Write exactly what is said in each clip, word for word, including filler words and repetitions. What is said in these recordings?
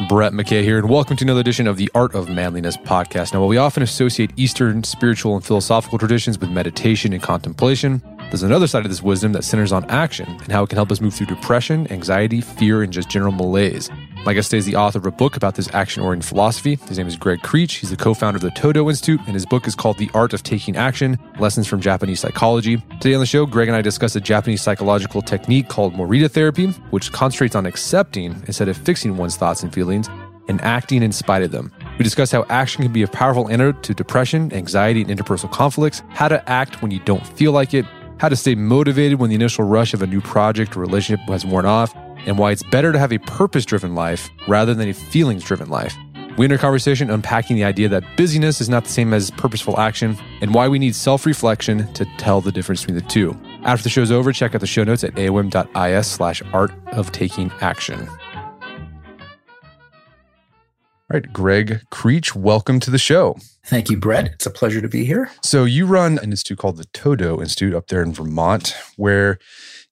Brett McKay here, and welcome to another edition of the Art of Manliness podcast. Now, while we often associate Eastern spiritual and philosophical traditions with meditation and contemplation, there's another side of this wisdom that centers on action and how it can help us move through depression, anxiety, fear, and just general malaise. My guest today is the author of a book about this action-oriented philosophy. His name is Greg Creech. He's the co-founder of the Todo Institute, and his book is called The Art of Taking Action, Lessons from Japanese Psychology. Today on the show, Greg and I discuss a Japanese psychological technique called Morita therapy, which concentrates on accepting instead of fixing one's thoughts and feelings and acting in spite of them. We discuss how action can be a powerful antidote to depression, anxiety, and interpersonal conflicts, how to act when you don't feel like it, how to stay motivated when the initial rush of a new project or relationship has worn off, and why it's better to have a purpose-driven life rather than a feelings-driven life. We end our conversation unpacking the idea that busyness is not the same as purposeful action, and why we need self-reflection to tell the difference between the two. After the show's over, check out the show notes at aom.is slash art of taking action. All right, Greg Creech, welcome to the show. Thank you, Brett. It's a pleasure to be here. So you run an institute called the Todo Institute up there in Vermont, where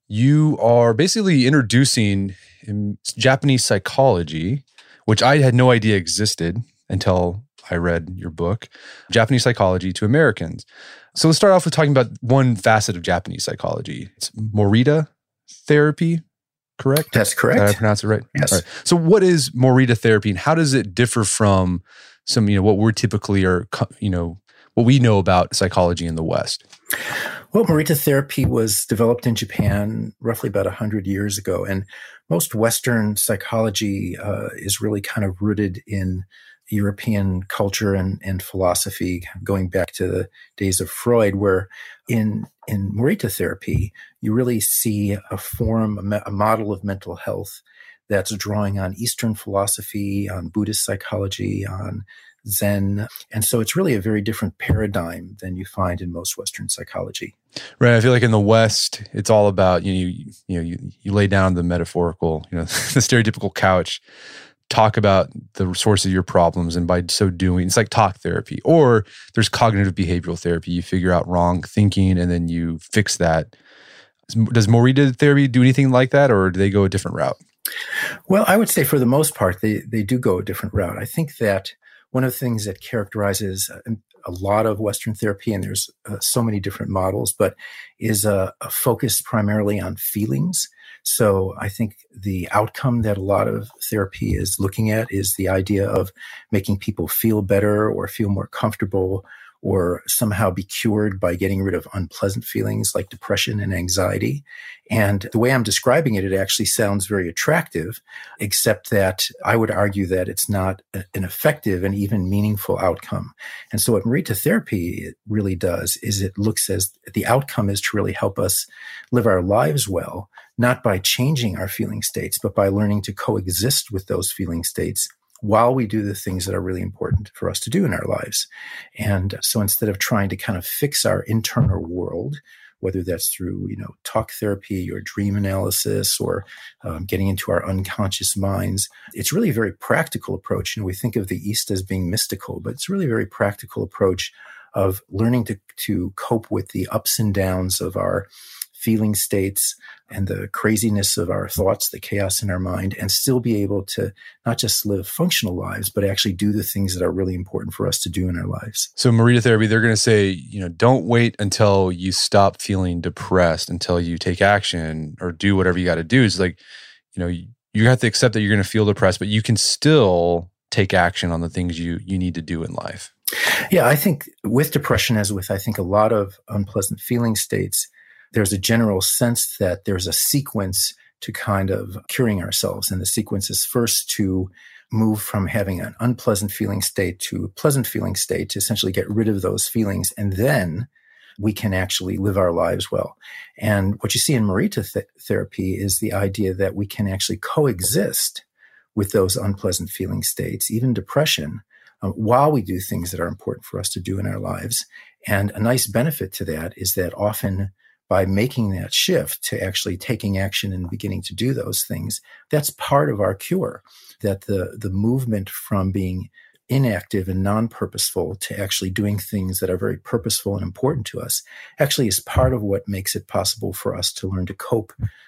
you are basically introducing Japanese psychology, which I had no idea existed until I read your book, Japanese psychology to Americans. So let's start off with talking about one facet of Japanese psychology. It's Morita therapy, correct? That's correct. Did I pronounce it right? Yes. All right. So what is Morita therapy, and how does it differ from some, you know, what we're typically are, you know, what we know about psychology in the West? Well, Morita therapy was developed in Japan roughly about one hundred years ago. And most Western psychology uh, is really kind of rooted in European culture and, and philosophy, going back to the days of Freud, where in, in Morita therapy, you really see a form, a, me- a model of mental health that's drawing on Eastern philosophy, on Buddhist psychology, on Zen. And so it's really a very different paradigm than you find in most Western psychology. Right. I feel like in the West, it's all about, you know, you, you know, you, you lay down the metaphorical, you know, the stereotypical couch, talk about the source of your problems. And by so doing, it's like talk therapy, or there's cognitive behavioral therapy. You figure out wrong thinking and then you fix that. Does Morita therapy do anything like that, or do they go a different route? Well, I would say for the most part, they, they do go a different route. I think that one of the things that characterizes a lot of Western therapy, and there's uh, so many different models, but is a, a focus primarily on feelings. So I think the outcome that a lot of therapy is looking at is the idea of making people feel better or feel more comfortable, or somehow be cured by getting rid of unpleasant feelings like depression and anxiety. And the way I'm describing it, it actually sounds very attractive, except that I would argue that it's not a, an effective and even meaningful outcome. And so what Morita therapy really does is it looks as the outcome is to really help us live our lives well, not by changing our feeling states, but by learning to coexist with those feeling states while we do the things that are really important for us to do in our lives. And so instead of trying to kind of fix our internal world, whether that's through, you know, talk therapy or dream analysis or um, getting into our unconscious minds, it's really a very practical approach. You know, we think of the East as being mystical, but it's really a very practical approach of learning to, to cope with the ups and downs of our feeling states and the craziness of our thoughts, the chaos in our mind, and still be able to not just live functional lives, but actually do the things that are really important for us to do in our lives. So Morita therapy, they're going to say, you know, don't wait until you stop feeling depressed until you take action or do whatever you got to do. It's like, you know, you, you have to accept that you're going to feel depressed, but you can still take action on the things you you need to do in life. Yeah, I think with depression, as with, I think, a lot of unpleasant feeling states, there's a general sense that there's a sequence to kind of curing ourselves. And the sequence is first to move from having an unpleasant feeling state to a pleasant feeling state, to essentially get rid of those feelings. And then we can actually live our lives well. And what you see in Morita th- therapy is the idea that we can actually coexist with those unpleasant feeling states, even depression, um, while we do things that are important for us to do in our lives. And a nice benefit to that is that often by making that shift to actually taking action and beginning to do those things, that's part of our cure. That the, the movement from being inactive and non-purposeful to actually doing things that are very purposeful and important to us actually is part of what makes it possible for us to learn to cope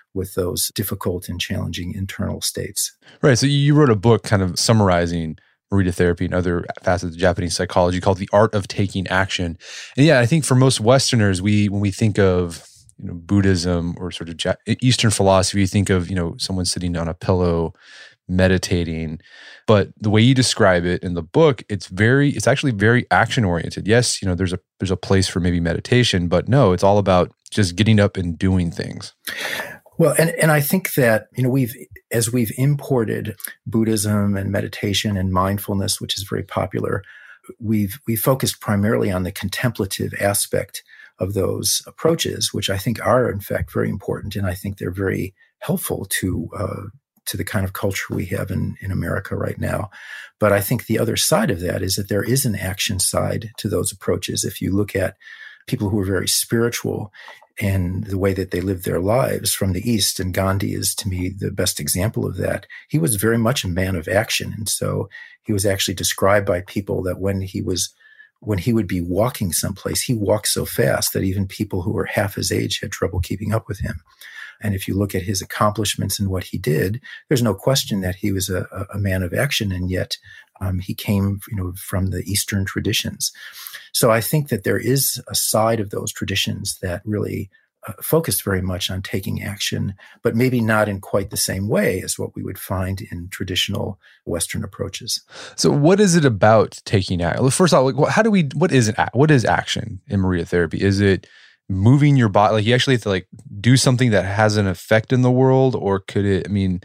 with those difficult and challenging internal states. Right. So you wrote a book kind of summarizing Morita therapy and other facets of Japanese psychology called The Art of Taking Action. And yeah, I think for most Westerners, we when we think of you know Buddhism or sort of Eastern philosophy, you think of you know someone sitting on a pillow meditating. But the way you describe it in the book, it's very, it's actually very action oriented. Yes, you know, there's a there's a place for maybe meditation, but no, it's all about just getting up and doing things. Well, and, and I think that, you know, we've, as we've imported Buddhism and meditation and mindfulness, which is very popular, we've, we focused primarily on the contemplative aspect of those approaches, which I think are in fact very important. And I think they're very helpful to, uh, to the kind of culture we have in, in America right now. But I think the other side of that is that there is an action side to those approaches. If you look at people who are very spiritual and the way that they live their lives from the East, and Gandhi is to me the best example of that. He was very much a man of action. And so he was actually described by people that when he was, when he would be walking someplace, he walked so fast that even people who were half his age had trouble keeping up with him. And if you look at his accomplishments and what he did, there's no question that he was a, a man of action, and yet um, he came, you know, from the Eastern traditions. So I think that there is a side of those traditions that really uh, focused very much on taking action, but maybe not in quite the same way as what we would find in traditional Western approaches. So, what is it about taking action? First of all, like, how do we? What is it? What is action in Morita therapy? Is it moving your body? Like you actually have to like do something that has an effect in the world, or could it? I mean,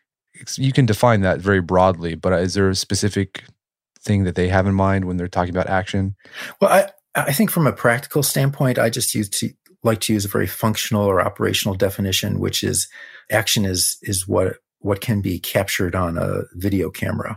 you can define that very broadly, but is there a specific thing that they have in mind when they're talking about action? Well, I I think from a practical standpoint, I just use to like to use a very functional or operational definition, which is action is is what what can be captured on a video camera.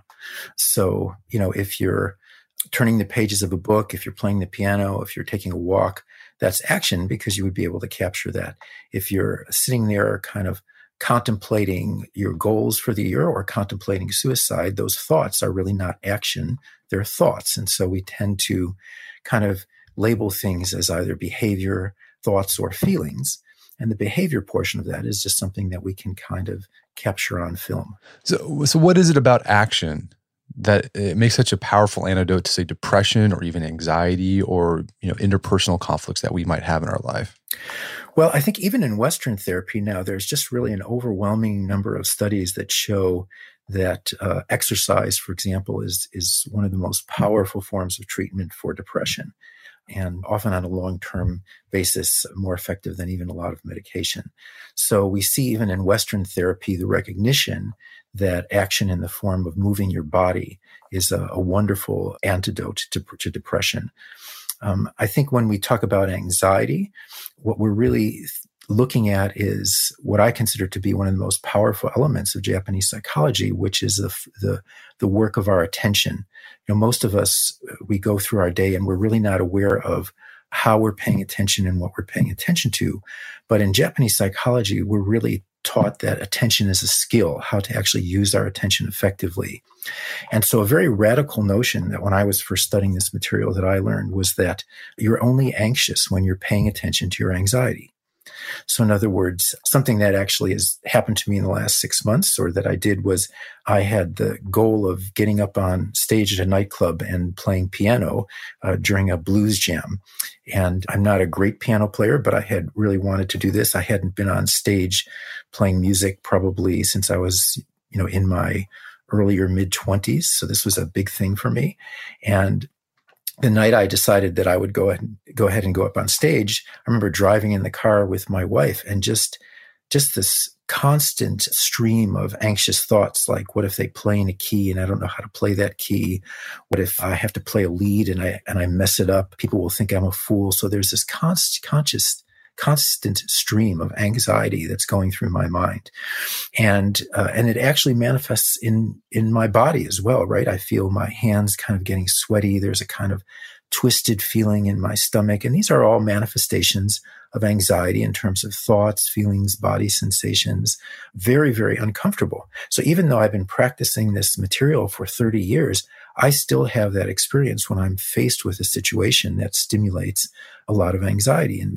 So, you know, if you're turning the pages of a book, if you're playing the piano, if you're taking a walk, that's action because you would be able to capture that. If you're sitting there kind of contemplating your goals for the year or contemplating suicide, those thoughts are really not action, they're thoughts. And so we tend to kind of label things as either behavior, thoughts, or feelings. And the behavior portion of that is just something that we can kind of capture on film. So, so what is it about action that it makes such a powerful antidote to, say, depression or even anxiety or, you know, interpersonal conflicts that we might have in our life? Well, I think even in Western therapy now, there's just really an overwhelming number of studies that show that uh, exercise, for example, is is one of the most powerful forms of treatment for depression, and often on a long-term basis, more effective than even a lot of medication. So we see even in Western therapy the recognition that action in the form of moving your body is a, a wonderful antidote to, to depression. Um, I think when we talk about anxiety, what we're really looking at is what I consider to be one of the most powerful elements of Japanese psychology, which is the the, the work of our attention. You know, most of us, we go through our day and we're really not aware of how we're paying attention and what we're paying attention to. But in Japanese psychology, we're really taught that attention is a skill, how to actually use our attention effectively. And so a very radical notion that when I was first studying this material that I learned was that you're only anxious when you're paying attention to your anxiety. So in other words, something that actually has happened to me in the last six months or that I did was I had the goal of getting up on stage at a nightclub and playing piano uh, during a blues jam. And I'm not a great piano player, but I had really wanted to do this. I hadn't been on stage playing music probably since I was, you know, in my earlier mid-twenties. So this was a big thing for me. And the night I decided that I would go ahead and go ahead and go up on stage, I remember driving in the car with my wife and just, just this constant stream of anxious thoughts. Like, what if they play in a key and I don't know how to play that key? What if I have to play a lead and I, and I mess it up? People will think I'm a fool. So there's this constant, conscious, constant stream of anxiety that's going through my mind. And, uh, and it actually manifests in, in my body as well, right? I feel my hands kind of getting sweaty. There's a kind of twisted feeling in my stomach. And these are all manifestations of anxiety in terms of thoughts, feelings, body sensations, very, very uncomfortable. So even though I've been practicing this material for thirty years, I still have that experience when I'm faced with a situation that stimulates a lot of anxiety in me.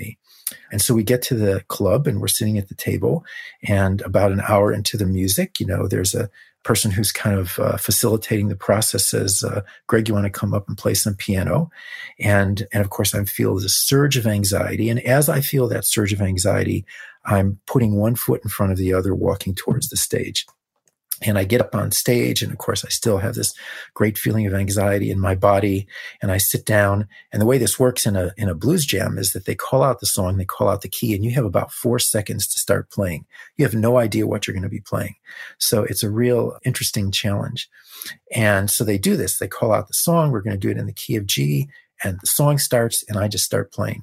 And so we get to the club and we're sitting at the table, and about an hour into the music, you know, there's a person who's kind of uh, facilitating the process says, uh, Greg, you want to come up and play some piano? And, and of course I feel this surge of anxiety. And as I feel that surge of anxiety, I'm putting one foot in front of the other, walking towards the stage. And I get up on stage, and of course, I still have this great feeling of anxiety in my body. And I sit down. And the way this works in a in a blues jam is that they call out the song, they call out the key, and you have about four seconds to start playing. You have no idea what you're going to be playing. So it's a real interesting challenge. And so they do this. They call out the song. We're going to do it in the key of G. And the song starts, and I just start playing.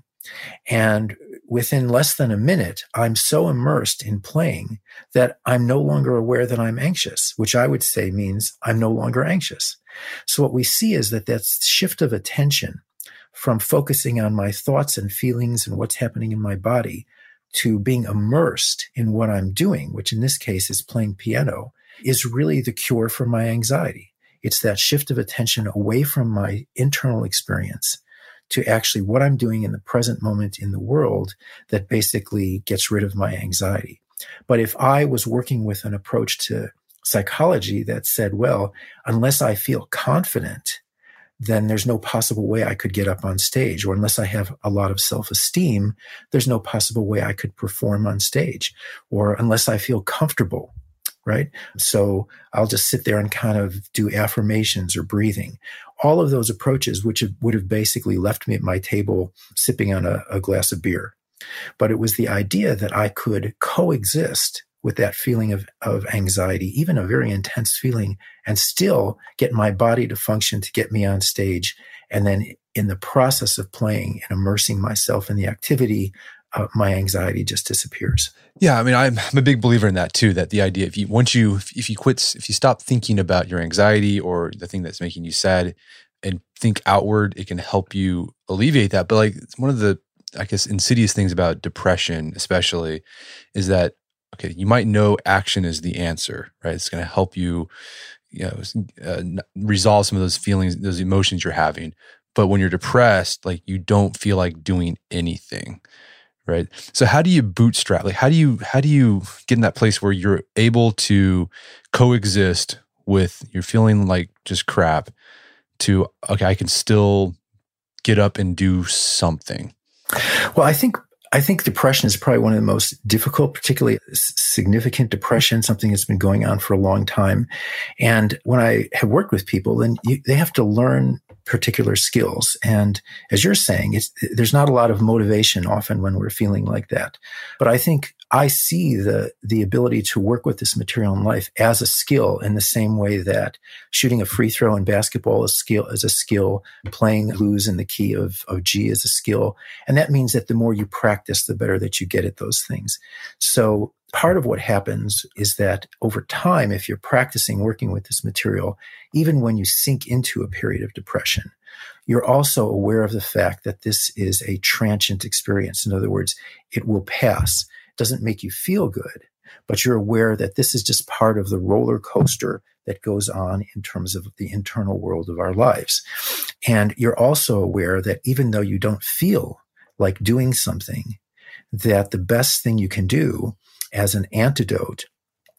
And within less than a minute, I'm so immersed in playing that I'm no longer aware that I'm anxious, which I would say means I'm no longer anxious. So what we see is that that shift of attention from focusing on my thoughts and feelings and what's happening in my body to being immersed in what I'm doing, which in this case is playing piano, is really the cure for my anxiety. It's that shift of attention away from my internal experience to actually what I'm doing in the present moment in the world that basically gets rid of my anxiety. But if I was working with an approach to psychology that said, well, unless I feel confident, then there's no possible way I could get up on stage. Or unless I have a lot of self-esteem, there's no possible way I could perform on stage. Or unless I feel comfortable, right? So I'll just sit there and kind of do affirmations or breathing. All of those approaches, which would have basically left me at my table sipping on a, a glass of beer. But it was the idea that I could coexist with that feeling of, of anxiety, even a very intense feeling, and still get my body to function to get me on stage. And then in the process of playing and immersing myself in the activity, uh, my anxiety just disappears. Yeah, I mean, I'm, I'm a big believer in that too. That the idea, if you once you if you quit, if you stop thinking about your anxiety or the thing that's making you sad, and think outward, it can help you alleviate that. But like one of the, I guess, insidious things about depression, especially, is that okay, you might know action is the answer, right? It's going to help you, you know, uh, resolve some of those feelings, those emotions you're having. But when you're depressed, like you don't feel like doing anything. Right. So how do you bootstrap? Like how do you how do you get in that place where you're able to coexist with you're feeling like just crap to, okay, I can still get up and do something? Well, I think I think depression is probably one of the most difficult, particularly significant depression, something that's been going on for a long time. And when I have worked with people, then you, they have to learn particular skills. And as you're saying, it's, there's not a lot of motivation often when we're feeling like that. But I think I see the, the ability to work with this material in life as a skill in the same way that shooting a free throw in basketball is skill is a skill, playing blues in the key of, of G is a skill. And that means that the more you practice, the better that you get at those things. So part of what happens is that over time, if you're practicing working with this material, even when you sink into a period of depression, you're also aware of the fact that this is a transient experience. In other words, it will pass. It doesn't make you feel good, but you're aware that this is just part of the roller coaster that goes on in terms of the internal world of our lives. And you're also aware that even though you don't feel like doing something, that the best thing you can do as an antidote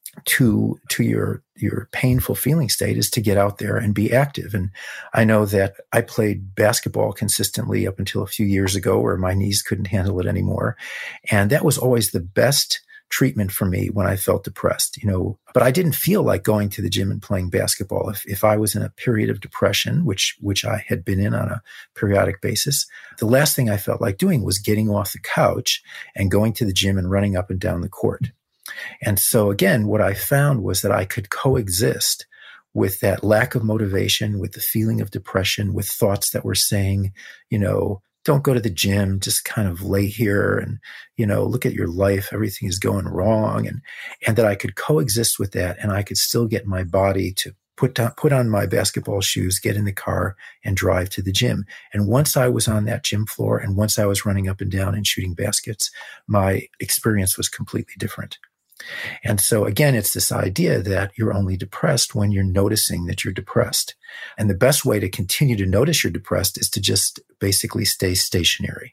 to to your your painful feeling state is to get out there and be active. And I know that I played basketball consistently up until a few years ago where my knees couldn't handle it anymore. And that was always the best treatment for me when I felt depressed, you know, but I didn't feel like going to the gym and playing basketball. If if I was in a period of depression, which which I had been in on a periodic basis, the last thing I felt like doing was getting off the couch and going to the gym and running up and down the court. And so again, what I found was that I could coexist with that lack of motivation, with the feeling of depression, with thoughts that were saying, you know, don't go to the gym, just kind of lay here and, you know, look at your life. Everything is going wrong. And, and that I could coexist with that and I could still get my body to put down, put on my basketball shoes, get in the car and drive to the gym. And once I was on that gym floor and once I was running up and down and shooting baskets, my experience was completely different. And so again, it's this idea that you're only depressed when you're noticing that you're depressed. And the best way to continue to notice you're depressed is to just basically stay stationary.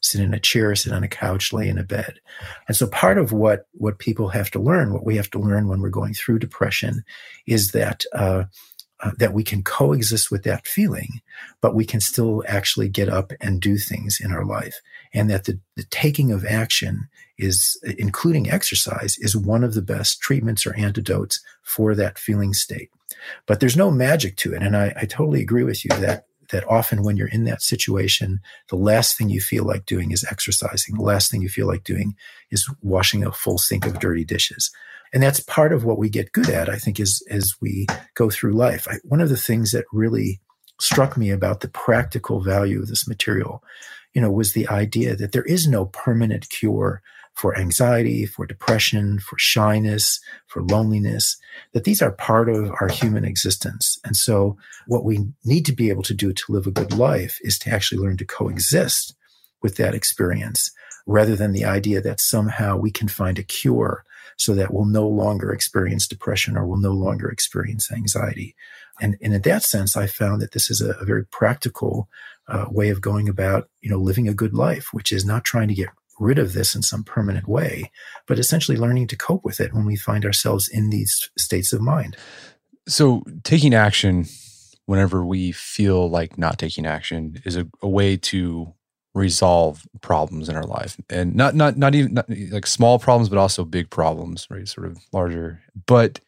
sit in a chair, sit on a couch, lay in a bed. And so part of what, what people have to learn, what we have to learn when we're going through depression is that, uh, uh, that we can coexist with that feeling, but we can still actually get up and do things in our life. And that the, the taking of action is, including exercise, is one of the best treatments or antidotes for that feeling state. But there's no magic to it. And I, I totally agree with you that that often when you're in that situation, the last thing you feel like doing is exercising. The last thing you feel like doing is washing a full sink of dirty dishes. And that's part of what we get good at, I think, is as we go through life. I, one of the things that really struck me about the practical value of this material, you know, was the idea that there is no permanent cure for anxiety, for depression, for shyness, for loneliness, that these are part of our human existence. And so what we need to be able to do to live a good life is to actually learn to coexist with that experience, rather than the idea that somehow we can find a cure so that we'll no longer experience depression or we'll no longer experience anxiety. And, and in that sense, I found that this is a, a very practical uh, way of going about, you know, living a good life, which is not trying to get rid of this in some permanent way, but essentially learning to cope with it when we find ourselves in these states of mind. So taking action whenever we feel like not taking action is a, a way to resolve problems in our life, and not not not even not, like small problems, but also big problems, right? Sort of larger. But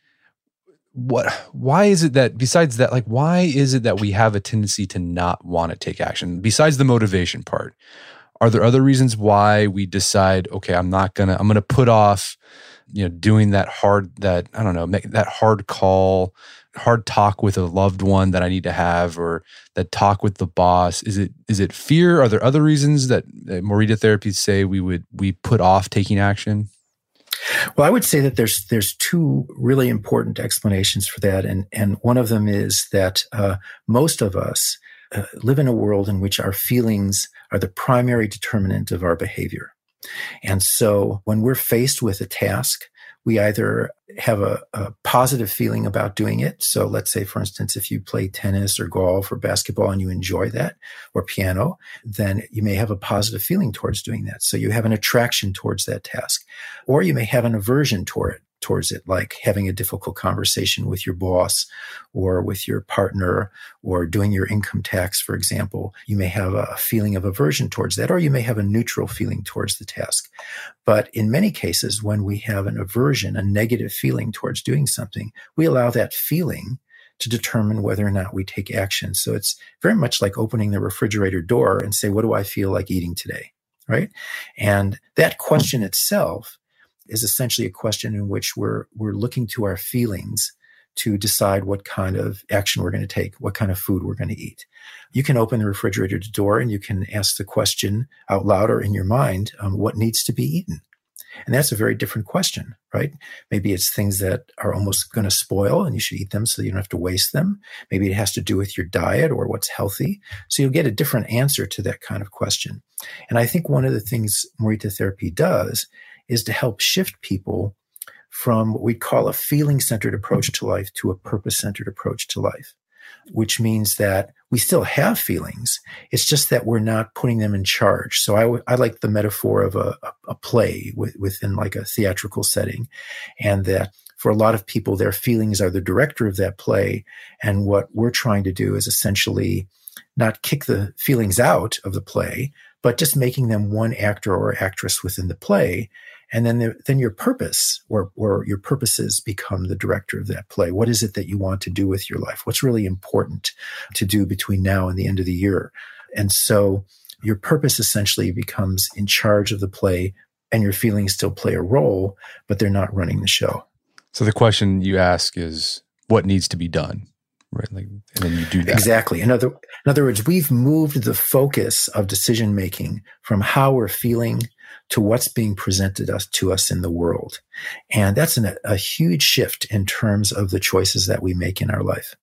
what? Why is it that besides that, like, why is it that we have a tendency to not want to take action? Besides the motivation part, are there other reasons why we decide, okay, I'm not gonna, I'm gonna put off, you know, doing that hard, that, I don't know, make that hard call, hard talk with a loved one that I need to have, or that talk with the boss? Is it, is it fear? Are there other reasons that uh, Morita therapies say we would, we put off taking action? Well, I would say that there's, there's two really important explanations for that. And, and one of them is that uh, most of us Uh, live in a world in which our feelings are the primary determinant of our behavior. And so when we're faced with a task, we either have a, a positive feeling about doing it. So let's say, for instance, if you play tennis or golf or basketball and you enjoy that, or piano, then you may have a positive feeling towards doing that. So you have an attraction towards that task. Or you may have an aversion toward it. towards it, like having a difficult conversation with your boss or with your partner or doing your income tax, for example. You may have a feeling of aversion towards that, or you may have a neutral feeling towards the task. But in many cases, when we have an aversion, a negative feeling towards doing something, we allow that feeling to determine whether or not we take action. So it's very much like opening the refrigerator door and say, what do I feel like eating today? Right? And that question itself is essentially a question in which we're we're looking to our feelings to decide what kind of action we're going to take, what kind of food we're going to eat. You can open the refrigerator door and you can ask the question out loud or in your mind, um, what needs to be eaten? And that's a very different question, right? Maybe it's things that are almost going to spoil and you should eat them so you don't have to waste them. Maybe it has to do with your diet or what's healthy. So you'll get a different answer to that kind of question. And I think one of the things Morita therapy does is to help shift people from what we call a feeling-centered approach to life to a purpose-centered approach to life, which means that we still have feelings. It's just that we're not putting them in charge. So I, w- I like the metaphor of a, a, a play w- within like a theatrical setting, and that for a lot of people, their feelings are the director of that play. And what we're trying to do is essentially not kick the feelings out of the play, but just making them one actor or actress within the play. And then, the, then your purpose or, or your purposes become the director of that play. What is it that you want to do with your life? What's really important to do between now and the end of the year? And so your purpose essentially becomes in charge of the play, and your feelings still play a role, but they're not running the show. So the question you ask is, what needs to be done? Right, like, and then you do that. Exactly. In other, in other words, we've moved the focus of decision making from how we're feeling to what's being presented us to us in the world, and that's an, a huge shift in terms of the choices that we make in our life.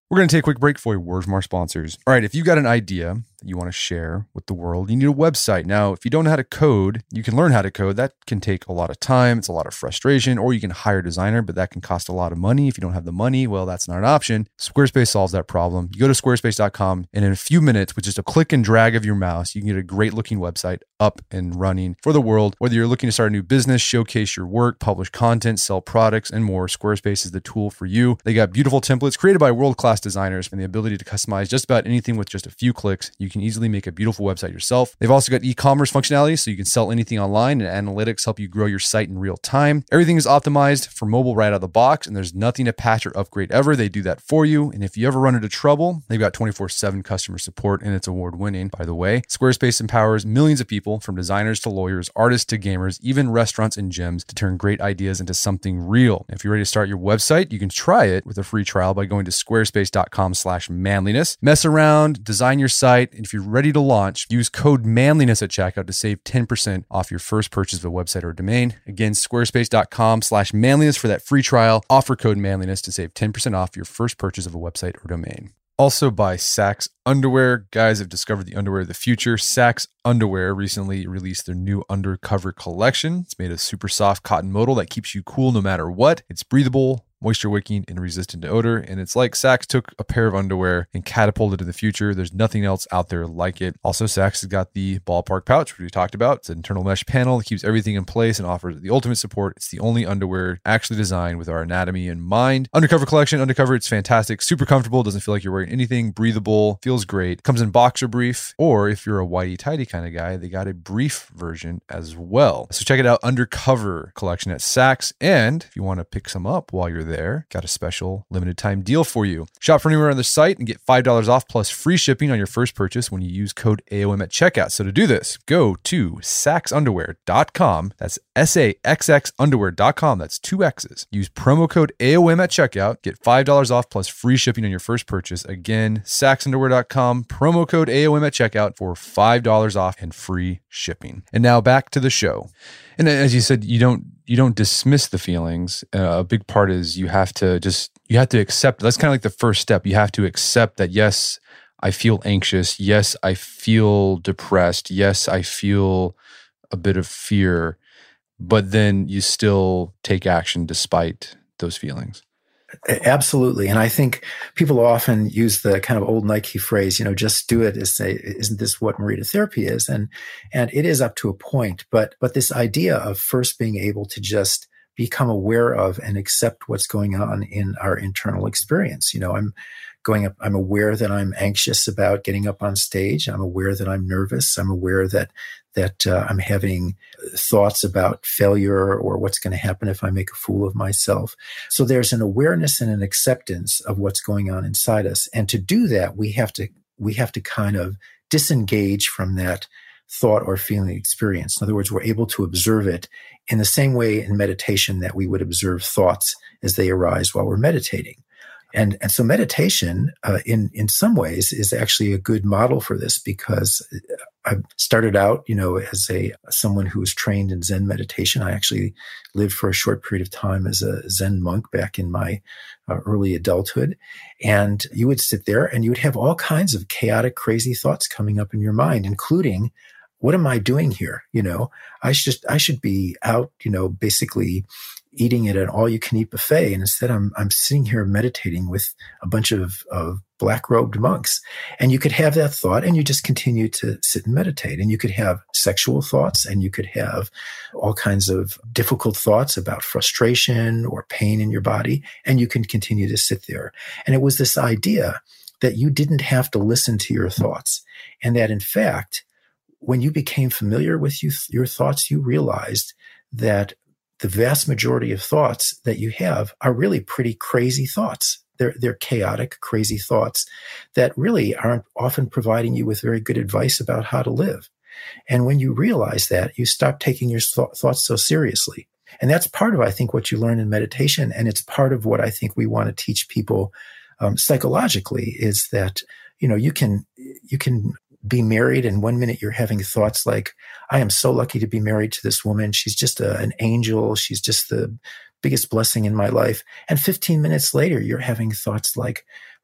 We're going to take a quick break for a word from our sponsors. All right, if you've got an idea that you want to share with the world, you need a website. Now, if you don't know how to code, you can learn how to code. That can take a lot of time. It's a lot of frustration, or you can hire a designer, but that can cost a lot of money. If you don't have the money, well, that's not an option. Squarespace solves that problem. You go to squarespace dot com, and in a few minutes, with just a click and drag of your mouse, you can get a great looking website up and running for the world. Whether you're looking to start a new business, showcase your work, publish content, sell products, and more, Squarespace is the tool for you. They got beautiful templates created by world-class designers and the ability to customize just about anything with just a few clicks. You can easily make a beautiful website yourself. They've also got e-commerce functionality, so you can sell anything online, and analytics help you grow your site in real time. Everything is optimized for mobile right out of the box, and there's nothing to patch or upgrade ever. They do that for you. And if you ever run into trouble, they've got twenty-four seven customer support, and it's award-winning, by the way. Squarespace empowers millions of people, from designers to lawyers, artists to gamers, even restaurants and gyms, to turn great ideas into something real. If you're ready to start your website, you can try it with a free trial by going to squarespace dot com slash manliness. Mess around, design your site, and if you're ready to launch, use code manliness at checkout to save ten percent off your first purchase of a website or domain. Again, squarespace dot com slash manliness for that free trial. Offer code manliness to save ten percent off your first purchase of a website or domain. Also by Saxx Underwear. Guys have discovered the underwear of the future. Saxx Underwear recently released their new Undercover collection. It's made of super soft cotton modal that keeps you cool no matter what. It's breathable, moisture wicking, and resistant to odor. And it's like Saxx took a pair of underwear and catapulted to the future. There's nothing else out there like it. Also, Saxx has got the ballpark pouch, which we talked about. It's an internal mesh panel that keeps everything in place and offers the ultimate support. It's the only underwear actually designed with our anatomy in mind. Undercover collection, Undercover, it's fantastic. Super comfortable. Doesn't feel like you're wearing anything. Breathable. Feels great. Comes in boxer brief, or if you're a whitey tighty kind of guy, they got a brief version as well. So check it out, Undercover collection at Saxx. And if you want to pick some up while you're there, got a special limited time deal for you. Shop for anywhere on the site and get five dollars off plus free shipping on your first purchase when you use code A O M at checkout. So to do this, go to saxx underwear dot com. That's S A X X underwear dot com. That's two X's. Use promo code A O M at checkout. Get five dollars off plus free shipping on your first purchase. Again, saxx underwear dot com. Promo code A O M at checkout for five dollars off and free shipping. And now back to the show. And as you said, you don't you don't dismiss the feelings. Uh, a big part is you have to just, you have to accept. That's kind of like the first step. You have to accept that, yes, I feel anxious. Yes, I feel depressed. Yes, I feel a bit of fear. But then you still take action despite those feelings. Absolutely. And I think people often use the kind of old Nike phrase, you know, just do it, is say, isn't this what Morita therapy is? And, and it is up to a point, but, but this idea of first being able to just become aware of and accept what's going on in our internal experience. You know, I'm going up, I'm aware that I'm anxious about getting up on stage. I'm aware that I'm nervous. I'm aware that that uh, I'm having thoughts about failure or what's going to happen if I make a fool of myself. So there's an awareness and an acceptance of what's going on inside us. And to do that, we have to, we have to kind of disengage from that thought or feeling experience. In other words, we're able to observe it in the same way in meditation that we would observe thoughts as they arise while we're meditating. And, and so meditation, uh, in, in some ways is actually a good model for this, because I started out, you know, as a, someone who was trained in Zen meditation. I actually lived for a short period of time as a Zen monk back in my uh, early adulthood. And you would sit there and you would have all kinds of chaotic, crazy thoughts coming up in your mind, including, what am I doing here? You know, I should, I should be out, you know, basically eating at an all-you-can-eat buffet, and instead I'm I'm sitting here meditating with a bunch of, of black-robed monks. And you could have that thought, and you just continue to sit and meditate. And you could have sexual thoughts, and you could have all kinds of difficult thoughts about frustration or pain in your body, and you can continue to sit there. And it was this idea that you didn't have to listen to your thoughts, and that in fact, when you became familiar with you, your thoughts, you realized that the vast majority of thoughts that you have are really pretty crazy thoughts. They're, they're chaotic, crazy thoughts that really aren't often providing you with very good advice about how to live. And when you realize that, you stop taking your th- thoughts so seriously. And that's part of, I think, what you learn in meditation. And it's part of what I think we want to teach people um, psychologically, is that, you know, you can, you can be married, and one minute you're having thoughts like, I am so lucky to be married to this woman. She's just a, an angel. She's just the biggest blessing in my life. And fifteen minutes later, you're having thoughts like,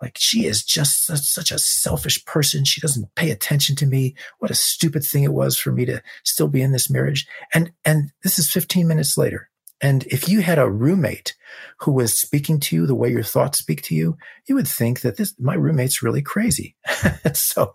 like, she is just such, such a selfish person. She doesn't pay attention to me. What a stupid thing it was for me to still be in this marriage. And, and this is fifteen minutes later. And if you had a roommate who was speaking to you the way your thoughts speak to you, you would think that this, my roommate's really crazy. so,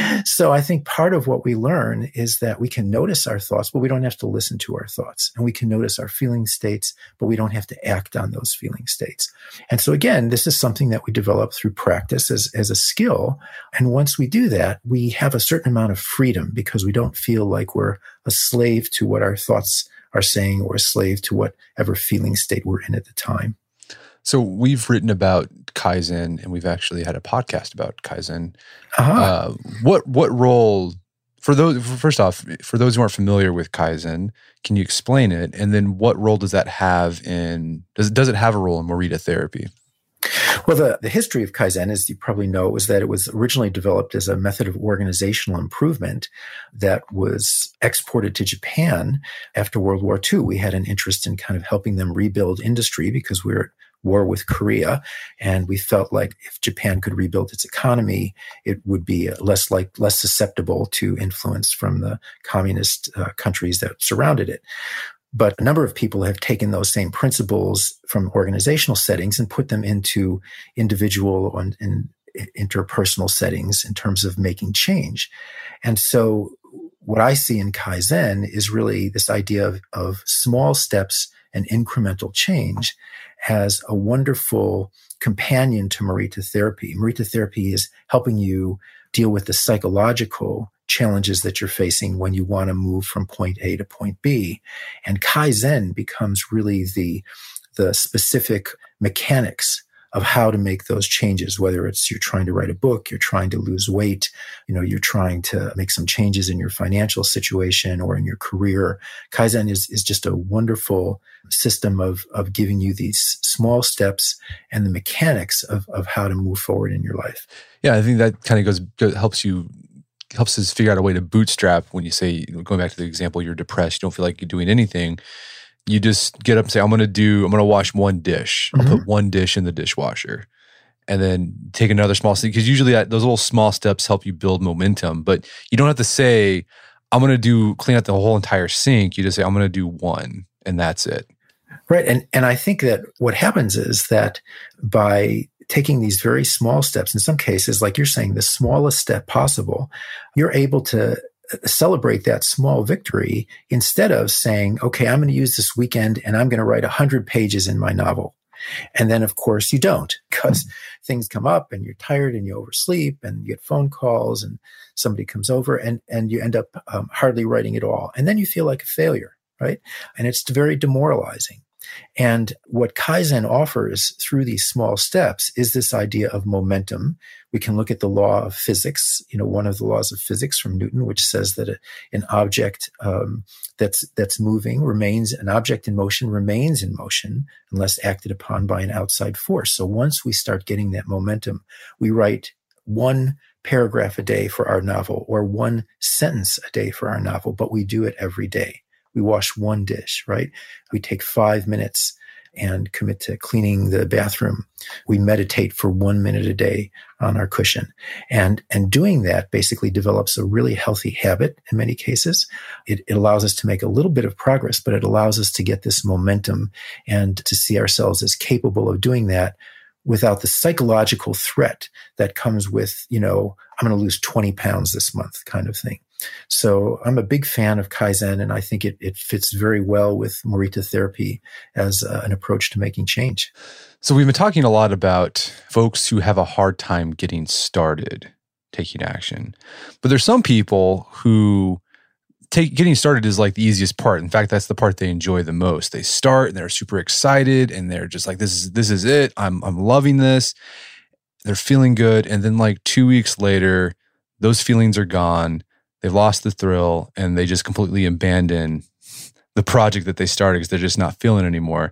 so I think part of what we learn is that we can notice our thoughts, but we don't have to listen to our thoughts. And we can notice our feeling states, but we don't have to act on those feeling states. And so again, this is something that we develop through practice as, as a skill. And once we do that, we have a certain amount of freedom because we don't feel like we're a slave to what our thoughts are saying or a slave to whatever feeling state we're in at the time. So we've written about Kaizen, and we've actually had a podcast about Kaizen. Uh-huh. Uh, what what role, for those, first off, for those who aren't familiar with Kaizen, can you explain it? And then what role does that have in, does, does it have a role in Morita therapy? Well, the, the history of Kaizen, as you probably know, was that it was originally developed as a method of organizational improvement that was exported to Japan after World War Two. We had an interest in kind of helping them rebuild industry because we were at war with Korea. And we felt like if Japan could rebuild its economy, it would be less like less susceptible to influence from the communist uh, countries that surrounded it. But a number of people have taken those same principles from organizational settings and put them into individual and, and interpersonal settings in terms of making change. And so what I see in Kaizen is really this idea of, of small steps and incremental change as a wonderful companion to Morita therapy. Morita therapy is helping you deal with the psychological challenges that you're facing when you want to move from point A to point B. And Kaizen becomes really the, the specific mechanics of how to make those changes, whether it's you're trying to write a book, you're trying to lose weight, you know, you're trying to make some changes in your financial situation or in your career. Kaizen is, is just a wonderful system of, of giving you these small steps and the mechanics of, of how to move forward in your life. Yeah, I think that kind of goes, goes helps you helps us figure out a way to bootstrap when you say, going back to the example, you're depressed, you don't feel like you're doing anything. You just get up and say, I'm going to do, I'm going to wash one dish. I'll mm-hmm. put one dish in the dishwasher and then take another small step. Because usually that, those little small steps help you build momentum, but you don't have to say, I'm going to do, clean out the whole entire sink. You just say, I'm going to do one and that's it. Right. And, and I think that what happens is that by taking these very small steps, in some cases, like you're saying, the smallest step possible, you're able to celebrate that small victory instead of saying, okay, I'm going to use this weekend and I'm going to write one hundred pages in my novel. And then, of course, you don't because things come up and you're tired and you oversleep and you get phone calls and somebody comes over and, and you end up um, hardly writing at all. And then you feel like a failure, right? And it's very demoralizing. And what Kaizen offers through these small steps is this idea of momentum. We can look at the law of physics, you know, one of the laws of physics from Newton, which says that a, an object um, that's that's moving remains, an object in motion remains in motion unless acted upon by an outside force. So once we start getting that momentum, we write one paragraph a day for our novel or one sentence a day for our novel, but we do it every day. We wash one dish, right? We take five minutes and commit to cleaning the bathroom. We meditate for one minute a day on our cushion. And, and doing that basically develops a really healthy habit in many cases. It, it allows us to make a little bit of progress, but it allows us to get this momentum and to see ourselves as capable of doing that without the psychological threat that comes with, you know, I'm going to lose twenty pounds this month kind of thing. So I'm a big fan of Kaizen, and I think it, it fits very well with Morita therapy as uh, an approach to making change. So we've been talking a lot about folks who have a hard time getting started, taking action. But there's some people who take getting started is like the easiest part. In fact, that's the part they enjoy the most. They start and they're super excited and they're just like, this is this is it. I'm I'm loving this. They're feeling good. And then like two weeks later, those feelings are gone. They've lost the thrill and they just completely abandon the project that they started because they're just not feeling it anymore.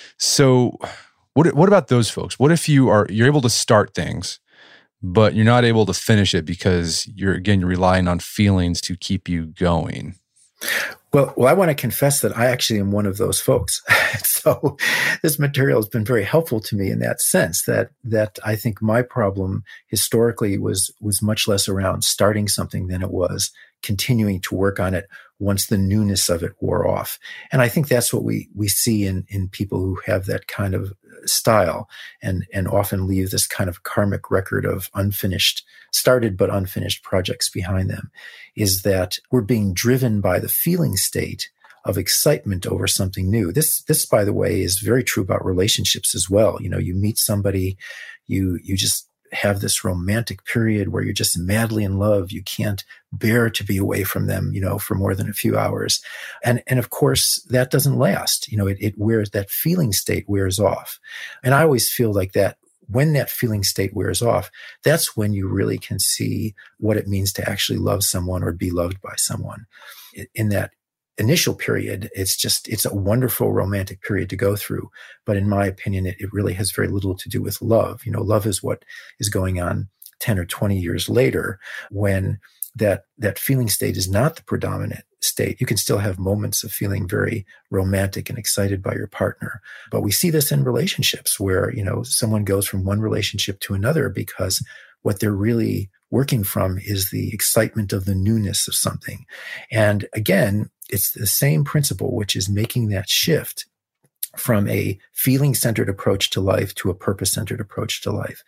So what what about those folks? What if you are you're able to start things, but you're not able to finish it because you're again you're relying on feelings to keep you going? Well, well, I want to confess that I actually am one of those folks. So this material has been very helpful to me in that sense, that that I think my problem historically was was much less around starting something than it was continuing to work on it once the newness of it wore off. And I think that's what we we see in in people who have that kind of style and and often leave this kind of karmic record of unfinished, started but unfinished projects behind them, is that we're being driven by the feeling state of excitement over something new. This, this, by the way, is very true about relationships as well. You know, you meet somebody, you, you just have this romantic period where you're just madly in love. You can't bear to be away from them, you know, for more than a few hours. And, and of course, that doesn't last. You know, it, it wears, that feeling state wears off. And I always feel like that when that feeling state wears off, that's when you really can see what it means to actually love someone or be loved by someone. In that initial period, it's just, it's a wonderful romantic period to go through. But in my opinion, it, it really has very little to do with love. You know, love is what is going on ten or twenty years later when that, that feeling state is not the predominant state. You can still have moments of feeling very romantic and excited by your partner. But we see this in relationships where, you know, someone goes from one relationship to another because what they're really working from is the excitement of the newness of something. And again, it's the same principle, which is making that shift from a feeling-centered approach to life to a purpose-centered approach to life.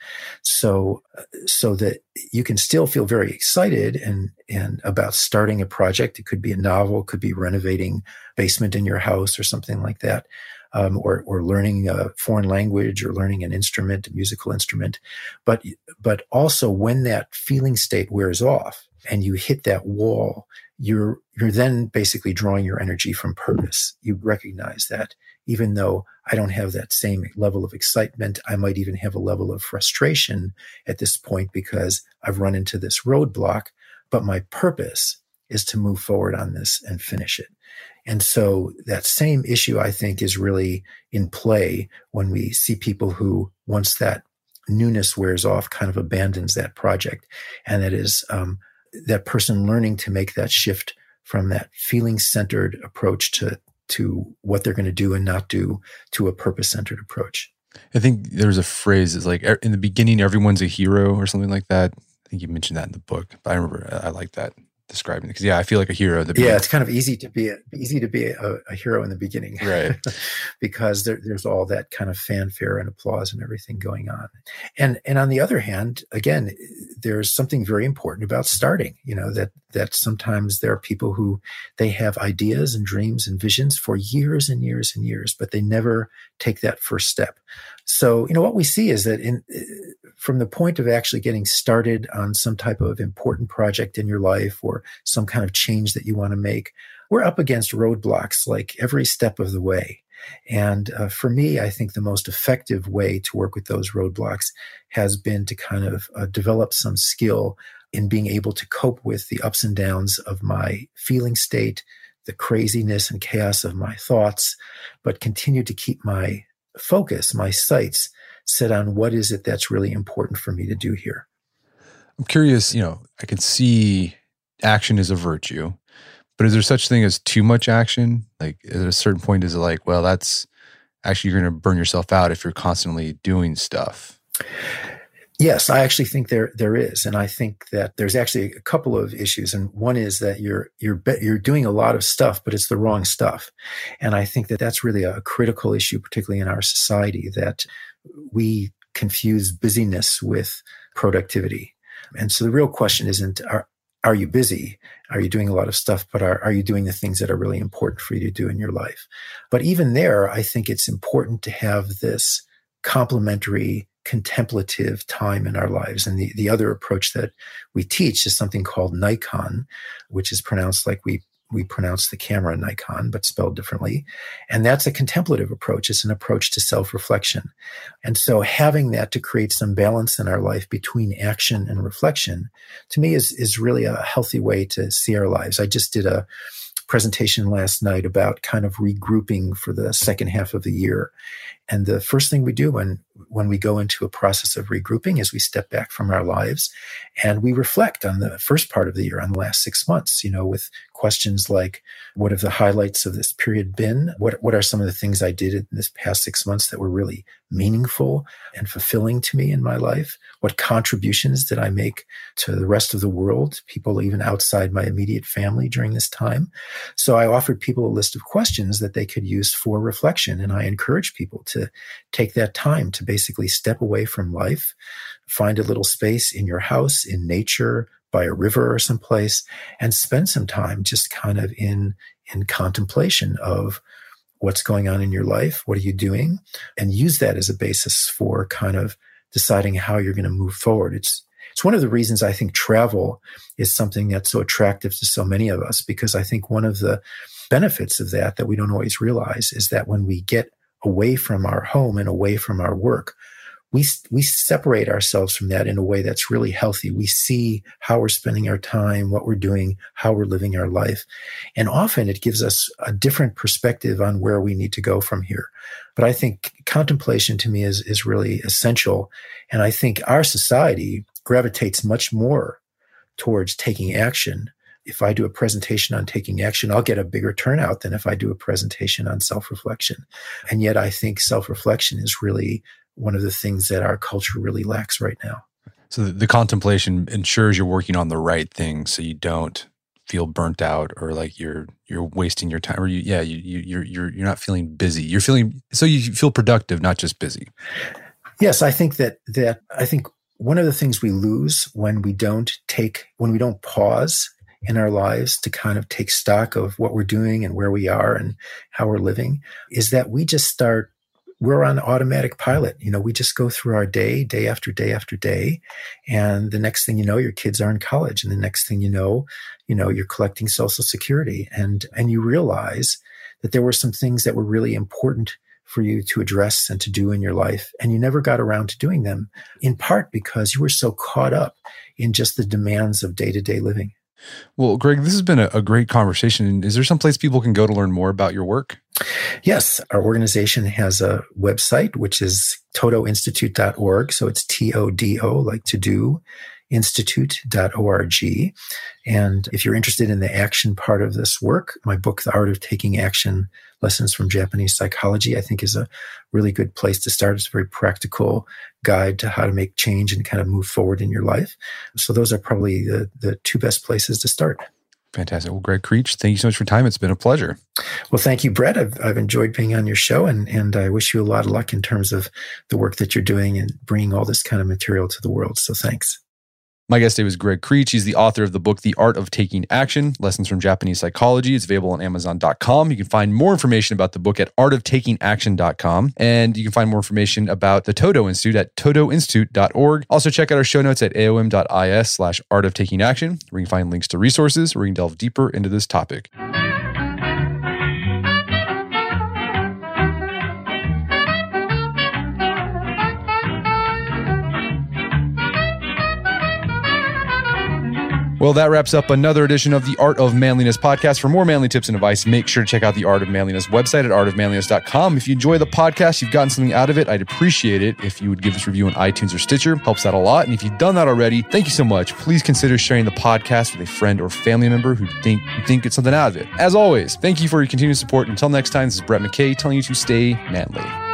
So, so that you can still feel very excited and, and about starting a project. It could be a novel, it could be renovating basement in your house or something like that. Um, or, or learning a foreign language or learning an instrument, a musical instrument. But, but also when that feeling state wears off and you hit that wall, you're, you're then basically drawing your energy from purpose. You recognize that even though I don't have that same level of excitement, I might even have a level of frustration at this point because I've run into this roadblock, but my purpose is to move forward on this and finish it. And so that same issue, I think, is really in play when we see people who, once that newness wears off, kind of abandons that project. And that is um, that person learning to make that shift from that feeling-centered approach to, to what they're going to do and not do to a purpose-centered approach. I think there's a phrase, it's like, in the beginning, everyone's a hero or something like that. I think you mentioned that in the book, but I remember I like that describing it because yeah, I feel like a hero at the beginning. Yeah, it's kind of easy to be a, easy to be a, a hero in the beginning, right? Because there, there's all that kind of fanfare and applause and everything going on. And and on the other hand, again, there's something very important about starting. You know that that sometimes there are people who they have ideas and dreams and visions for years and years and years, but they never take that first step. So you know what we see is that in from the point of actually getting started on some type of important project in your life or some kind of change that you want to make, we're up against roadblocks like every step of the way. And uh, for me, I think the most effective way to work with those roadblocks has been to kind of uh, develop some skill in being able to cope with the ups and downs of my feeling state, the craziness and chaos of my thoughts, but continue to keep my focus, my sights set on what is it that's really important for me to do here. I'm curious, you know, I can see action is a virtue, but is there such thing as too much action? Like at a certain point, is it like, well, that's actually, you're going to burn yourself out if you're constantly doing stuff? Yes, I actually think there there is, and I think that there's actually a couple of issues. And one is that you're you're you're doing a lot of stuff, but it's the wrong stuff. And I think that that's really a critical issue, particularly in our society, that we confuse busyness with productivity. And so the real question isn't are are you busy? Are you doing a lot of stuff? But are are you doing the things that are really important for you to do in your life? But even there, I think it's important to have this complementary contemplative time in our lives. And the, the other approach that we teach is something called Nikon, which is pronounced like we, we pronounce the camera Nikon, but spelled differently. And that's a contemplative approach. It's an approach to self-reflection. And so having that to create some balance in our life between action and reflection, to me is, is really a healthy way to see our lives. I just did a presentation last night about kind of regrouping for the second half of the year. And the first thing we do when, when we go into a process of regrouping is we step back from our lives and we reflect on the first part of the year, on the last six months, you know, with questions like, what have the highlights of this period been? What, what are some of the things I did in this past six months that were really meaningful and fulfilling to me in my life? What contributions did I make to the rest of the world, people even outside my immediate family during this time? So I offered people a list of questions that they could use for reflection. And I encourage people to take that time to basically step away from life, find a little space in your house, in nature, by a river or someplace, and spend some time just kind of in, in contemplation of what's going on in your life. What are you doing? And use that as a basis for kind of deciding how you're going to move forward. It's, it's one of the reasons I think travel is something that's so attractive to so many of us, because I think one of the benefits of that that we don't always realize is that when we get away from our home and away from our work, we we separate ourselves from that in a way that's really healthy. We see how we're spending our time, what we're doing, how we're living our life. And often it gives us a different perspective on where we need to go from here. But I think contemplation to me is, is really essential. And I think our society gravitates much more towards taking action. If I do a presentation on taking action, I'll get a bigger turnout than if I do a presentation on self-reflection. And yet I think self-reflection is really one of the things that our culture really lacks right now. So the, the contemplation ensures you're working on the right things, so you don't feel burnt out or like you're you're wasting your time, or you yeah you, you you're you're you're not feeling busy. You're feeling so you feel productive, not just busy. Yes, I think that that I think one of the things we lose when we don't take when we don't pause in our lives to kind of take stock of what we're doing and where we are and how we're living is that we just start. We're on automatic pilot. You know, we just go through our day, day after day after day. And the next thing you know, your kids are in college. And the next thing you know, you know, you're collecting Social Security. And, and you realize that there were some things that were really important for you to address and to do in your life. And you never got around to doing them, in part because you were so caught up in just the demands of day-to-day living. Well, Greg, this has been a, a great conversation. Is there some place people can go to learn more about your work? Yes. Our organization has a website, which is todo institute dot org. So it's T O D O, like to do, institute dot org. And if you're interested in the action part of this work, my book, The Art of Taking Action, Lessons from Japanese Psychology, I think is a really good place to start. It's a very practical guide to how to make change and kind of move forward in your life. So those are probably the, the two best places to start. Fantastic. Well, Greg Creech, thank you so much for your time. It's been a pleasure. Well, thank you, Brett. I've, I've enjoyed being on your show, and, and I wish you a lot of luck in terms of the work that you're doing and bringing all this kind of material to the world. So thanks. My guest today was Greg Creech. He's the author of the book, The Art of Taking Action, Lessons from Japanese Psychology. It's available on amazon dot com. You can find more information about the book at art of taking action dot com. And you can find more information about the Todo Institute at todo institute dot org. Also, check out our show notes at aom dot is slash art of taking action, where you can find links to resources where you can delve deeper into this topic. Well, that wraps up another edition of the Art of Manliness podcast. For more manly tips and advice, make sure to check out the Art of Manliness website at art of manliness dot com. If you enjoy the podcast, you've gotten something out of it, I'd appreciate it if you would give us a review on iTunes or Stitcher. Helps out a lot. And if you've done that already, thank you so much. Please consider sharing the podcast with a friend or family member who think you think gets something out of it. As always, thank you for your continued support. Until next time, this is Brett McKay telling you to stay manly.